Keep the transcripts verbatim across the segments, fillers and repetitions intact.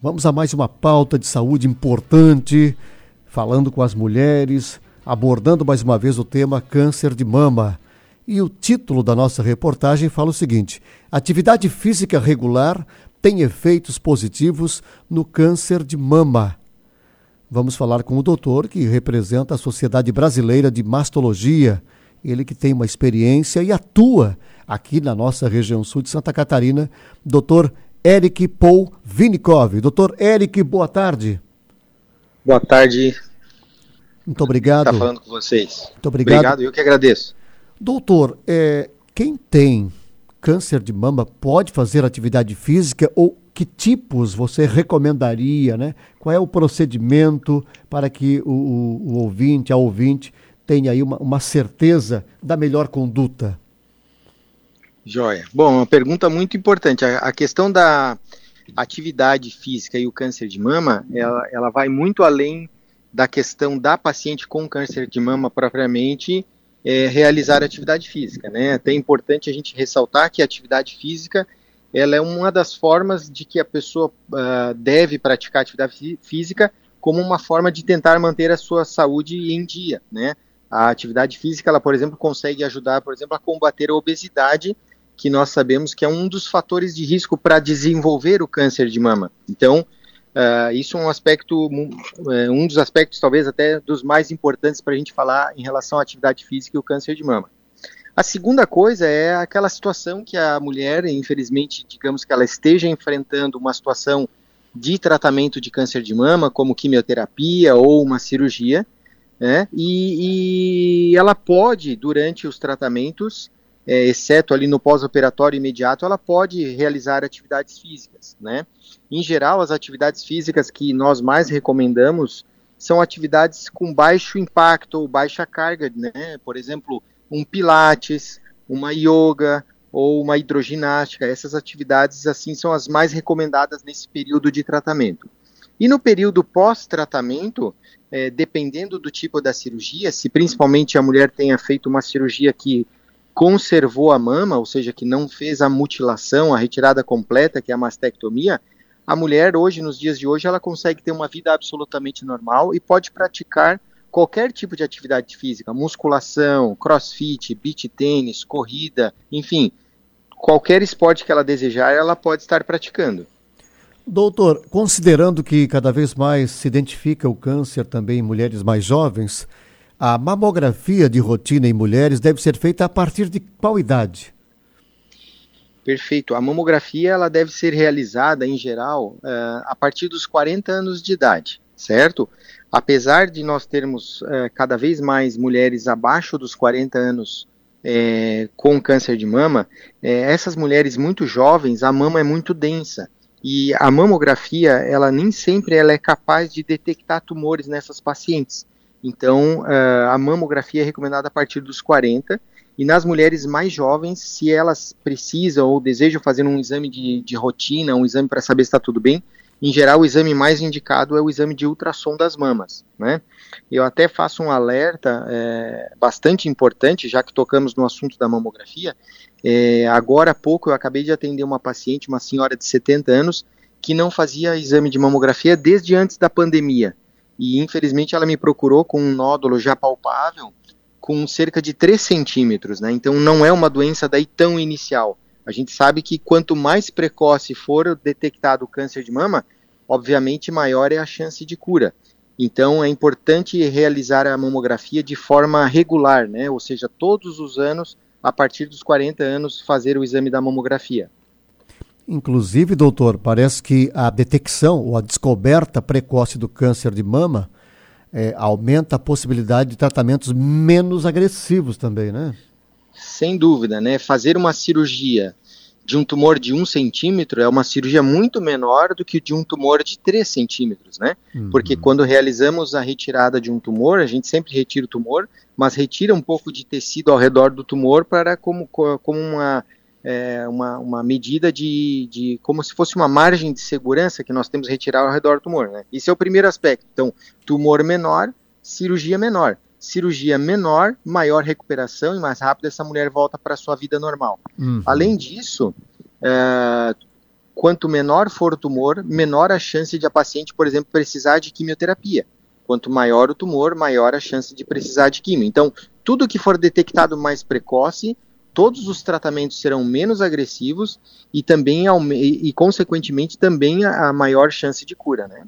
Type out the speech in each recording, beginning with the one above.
Vamos a mais uma pauta de saúde importante, falando com as mulheres, abordando mais uma vez o tema câncer de mama. E o título da nossa reportagem fala o seguinte: atividade física regular tem efeitos positivos no câncer de mama. Vamos falar com o doutor que representa a Sociedade Brasileira de Mastologia, ele que tem uma experiência e atua aqui na nossa região sul de Santa Catarina, doutor Eric Paul Vinikov. Doutor Eric, boa tarde. Boa tarde. Muito obrigado. Está falando com vocês. Muito obrigado. Obrigado, eu que agradeço. Doutor, é, quem tem câncer de mama pode fazer atividade física ou que tipos você recomendaria, né? Qual é o procedimento para que o, o, o ouvinte, a ouvinte, tenha aí uma, uma certeza da melhor conduta? Joia. Bom, uma pergunta muito importante. A, a questão da atividade física e o câncer de mama, ela, ela vai muito além da questão da paciente com câncer de mama propriamente é, realizar atividade física, né? Até é importante a gente ressaltar que a atividade física ela é uma das formas de que a pessoa uh, deve praticar atividade física como uma forma de tentar manter a sua saúde em dia, né? A atividade física, ela, por exemplo, consegue ajudar, por exemplo, a combater a obesidade, que nós sabemos que é um dos fatores de risco para desenvolver o câncer de mama. Então, uh, isso é um aspecto, um dos aspectos talvez até dos mais importantes para a gente falar em relação à atividade física e o câncer de mama. A segunda coisa é aquela situação que a mulher, infelizmente, digamos que ela esteja enfrentando uma situação de tratamento de câncer de mama, como quimioterapia ou uma cirurgia, né? E, e ela pode, durante os tratamentos, é, exceto ali no pós-operatório imediato, ela pode realizar atividades físicas, né? Em geral, as atividades físicas que nós mais recomendamos são atividades com baixo impacto ou baixa carga, né? Por exemplo, um pilates, uma yoga ou uma hidroginástica. Essas atividades assim são as mais recomendadas nesse período de tratamento. E no período pós-tratamento, é, dependendo do tipo da cirurgia, se principalmente a mulher tenha feito uma cirurgia que conservou a mama, ou seja, que não fez a mutilação, a retirada completa, que é a mastectomia, a mulher hoje, nos dias de hoje, ela consegue ter uma vida absolutamente normal e pode praticar qualquer tipo de atividade física, musculação, crossfit, beach tênis, corrida, enfim, qualquer esporte que ela desejar, ela pode estar praticando. Doutor, considerando que cada vez mais se identifica o câncer também em mulheres mais jovens, a mamografia de rotina em mulheres deve ser feita a partir de qual idade? Perfeito. A mamografia ela deve ser realizada, em geral, uh, a partir dos quarenta anos de idade, certo? Apesar de nós termos uh, cada vez mais mulheres abaixo dos quarenta anos eh, com câncer de mama, eh, essas mulheres muito jovens, a mama é muito densa. E a mamografia, ela nem sempre ela é capaz de detectar tumores nessas pacientes. Então, uh, a mamografia é recomendada a partir dos quarenta. E nas mulheres mais jovens, se elas precisam ou desejam fazer um exame de, de rotina, um exame para saber se está tudo bem, em geral o exame mais indicado é o exame de ultrassom das mamas, né? Eu até faço um alerta é, bastante importante, já que tocamos no assunto da mamografia. É, agora há pouco eu acabei de atender uma paciente, uma senhora de setenta anos, que não fazia exame de mamografia desde antes da pandemia. E infelizmente ela me procurou com um nódulo já palpável, com cerca de três centímetros, né? Então não é uma doença daí tão inicial. A gente sabe que quanto mais precoce for detectado o câncer de mama, obviamente maior é a chance de cura. Então é importante realizar a mamografia de forma regular, né? Ou seja, todos os anos, a partir dos quarenta anos, fazer o exame da mamografia. Inclusive, doutor, parece que a detecção ou a descoberta precoce do câncer de mama É, aumenta a possibilidade de tratamentos menos agressivos também, né? Sem dúvida, né? Fazer uma cirurgia de um tumor de um centímetro é uma cirurgia muito menor do que de um tumor de três centímetros, né? Uhum. Porque quando realizamos a retirada de um tumor, a gente sempre retira o tumor, mas retira um pouco de tecido ao redor do tumor para como, como uma, é, uma, uma medida de, de, como se fosse uma margem de segurança que nós temos que retirar ao redor do tumor, né? Esse é o primeiro aspecto. Então, tumor menor, cirurgia menor. Cirurgia menor, maior recuperação e mais rápido essa mulher volta para a sua vida normal. Uhum. Além disso, é, quanto menor for o tumor, menor a chance de a paciente, por exemplo, precisar de quimioterapia. Quanto maior o tumor, maior a chance de precisar de quimio. Então, tudo que for detectado mais precoce, todos os tratamentos serão menos agressivos e também, e, e consequentemente, também a, a maior chance de cura, né?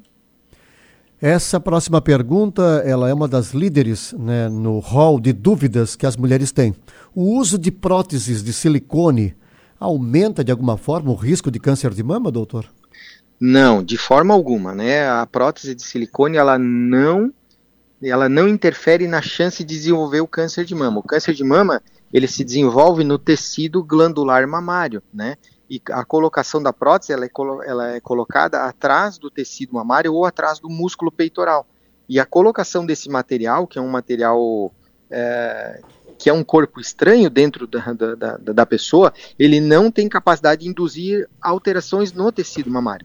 Essa próxima pergunta, ela é uma das líderes, né, no hall de dúvidas que as mulheres têm. O uso de próteses de silicone aumenta de alguma forma o risco de câncer de mama, doutor? Não, de forma alguma, né? A prótese de silicone, ela não, ela não interfere na chance de desenvolver o câncer de mama. O câncer de mama, ele se desenvolve no tecido glandular mamário, né? E a colocação da prótese, ela é, colo- ela é colocada atrás do tecido mamário ou atrás do músculo peitoral. E a colocação desse material, que é um material é, que é um corpo estranho dentro da, da, da, da pessoa, ele não tem capacidade de induzir alterações no tecido mamário.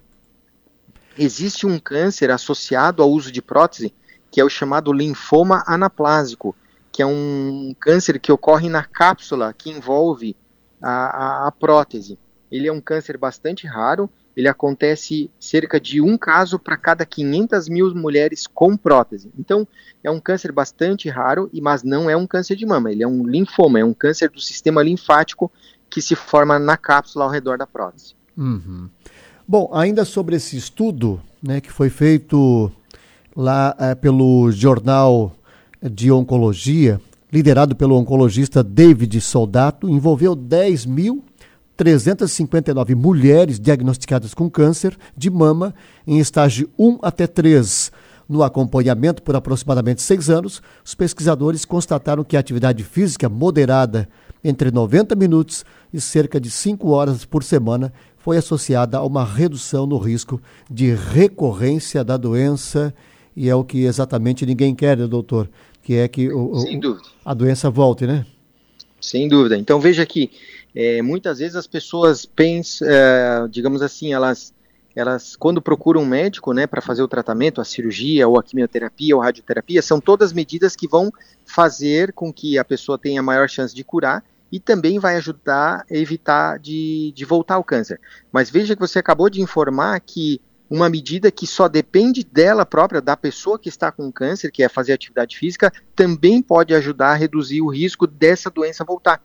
Existe um câncer associado ao uso de prótese, que é o chamado linfoma anaplásico, que é um câncer que ocorre na cápsula que envolve a, a, a prótese. Ele é um câncer bastante raro, ele acontece cerca de um caso para cada quinhentas mil mulheres com prótese. Então, é um câncer bastante raro, mas não é um câncer de mama, ele é um linfoma, é um câncer do sistema linfático que se forma na cápsula ao redor da prótese. Uhum. Bom, ainda sobre esse estudo, né, que foi feito lá é, pelo Jornal de Oncologia, liderado pelo oncologista David Soldato, envolveu dez mil trezentas e cinquenta e nove mulheres diagnosticadas com câncer de mama em estágio um até três. No acompanhamento por aproximadamente seis anos, os pesquisadores constataram que a atividade física moderada entre noventa minutos e cerca de cinco horas por semana foi associada a uma redução no risco de recorrência da doença, e é o que exatamente ninguém quer, né, doutor? Que é que o, Sem dúvida. a doença volte, né? Sem dúvida. Então veja que é, muitas vezes as pessoas pensam, é, digamos assim, elas, elas quando procuram um médico, né, para fazer o tratamento, a cirurgia, ou a quimioterapia, ou a radioterapia, são todas medidas que vão fazer com que a pessoa tenha maior chance de curar e também vai ajudar a evitar de, de voltar ao câncer. Mas veja que você acabou de informar que uma medida que só depende dela própria, da pessoa que está com câncer, que é fazer atividade física, também pode ajudar a reduzir o risco dessa doença voltar.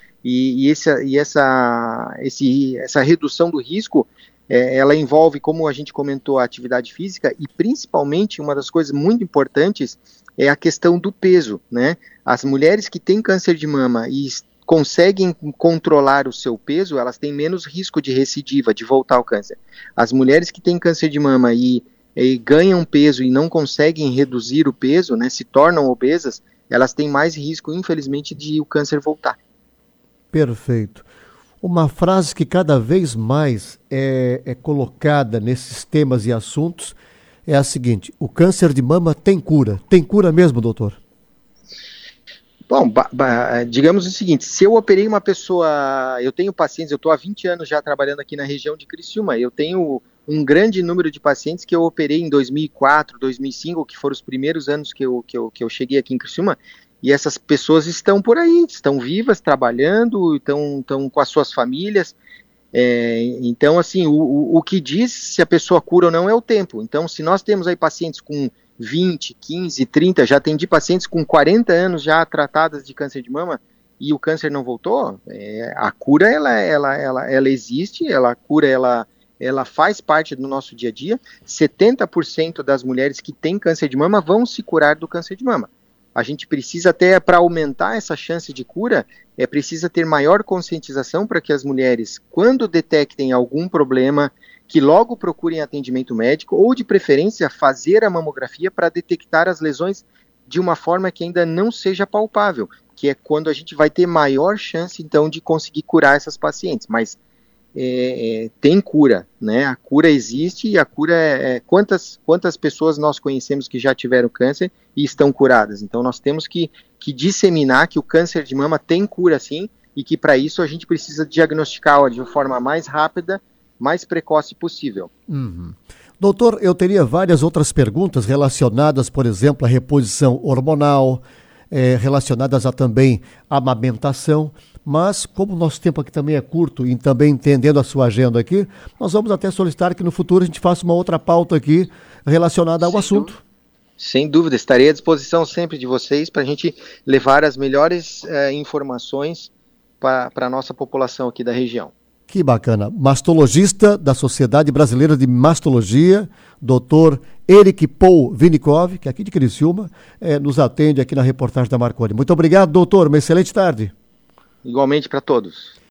E, e, essa, e essa, esse, essa redução do risco, é, ela envolve, como a gente comentou, a atividade física e principalmente uma das coisas muito importantes é a questão do peso, né? As mulheres que têm câncer de mama e conseguem controlar o seu peso, elas têm menos risco de recidiva, de voltar ao câncer. As mulheres que têm câncer de mama e, e ganham peso e não conseguem reduzir o peso, né, se tornam obesas, elas têm mais risco, infelizmente, de o câncer voltar. Perfeito. Uma frase que cada vez mais é, é colocada nesses temas e assuntos é a seguinte: o câncer de mama tem cura. Tem cura mesmo, doutor? Bom, ba- ba- digamos o seguinte, se eu operei uma pessoa, eu tenho pacientes, eu estou há vinte anos já trabalhando aqui na região de Criciúma, eu tenho um grande número de pacientes que eu operei em dois mil e quatro, dois mil e cinco, que foram os primeiros anos que eu, que eu, que eu cheguei aqui em Criciúma, e essas pessoas estão por aí, estão vivas, trabalhando, estão, estão com as suas famílias. É, então, assim, o, o, o que diz se a pessoa cura ou não é o tempo. Então, se nós temos aí pacientes com vinte, quinze, trinta, já atendi pacientes com quarenta anos já tratadas de câncer de mama e o câncer não voltou, é, a cura, ela, ela, ela, ela existe, ela, a cura, ela, ela faz parte do nosso dia a dia. setenta por cento das mulheres que têm câncer de mama vão se curar do câncer de mama. A gente precisa até, para aumentar essa chance de cura, é precisa ter maior conscientização para que as mulheres, quando detectem algum problema, que logo procurem atendimento médico ou, de preferência, fazer a mamografia para detectar as lesões de uma forma que ainda não seja palpável, que é quando a gente vai ter maior chance, então, de conseguir curar essas pacientes. Mas é, é, tem cura, né? A cura existe e a cura é, é... Quantas, quantas pessoas nós conhecemos que já tiveram câncer e estão curadas? Então, nós temos que, que disseminar que o câncer de mama tem cura, sim, e que, para isso, a gente precisa diagnosticar de uma forma mais rápida, mais precoce possível. Uhum. Doutor, eu teria várias outras perguntas relacionadas, por exemplo, à reposição hormonal, eh, relacionadas a também a amamentação, Mas, como o nosso tempo aqui também é curto e também entendendo a sua agenda aqui, nós vamos até solicitar que no futuro a gente faça uma outra pauta aqui relacionada ao Sem assunto. Dúvida. Sem dúvida, estarei à disposição sempre de vocês para a gente levar as melhores eh, informações para a nossa população aqui da região. Que bacana. Mastologista da Sociedade Brasileira de Mastologia, doutor Eric Paul Vinikov, que é aqui de Criciúma, eh, nos atende aqui na reportagem da Marconi. Muito obrigado, doutor. Uma excelente tarde. Igualmente para todos.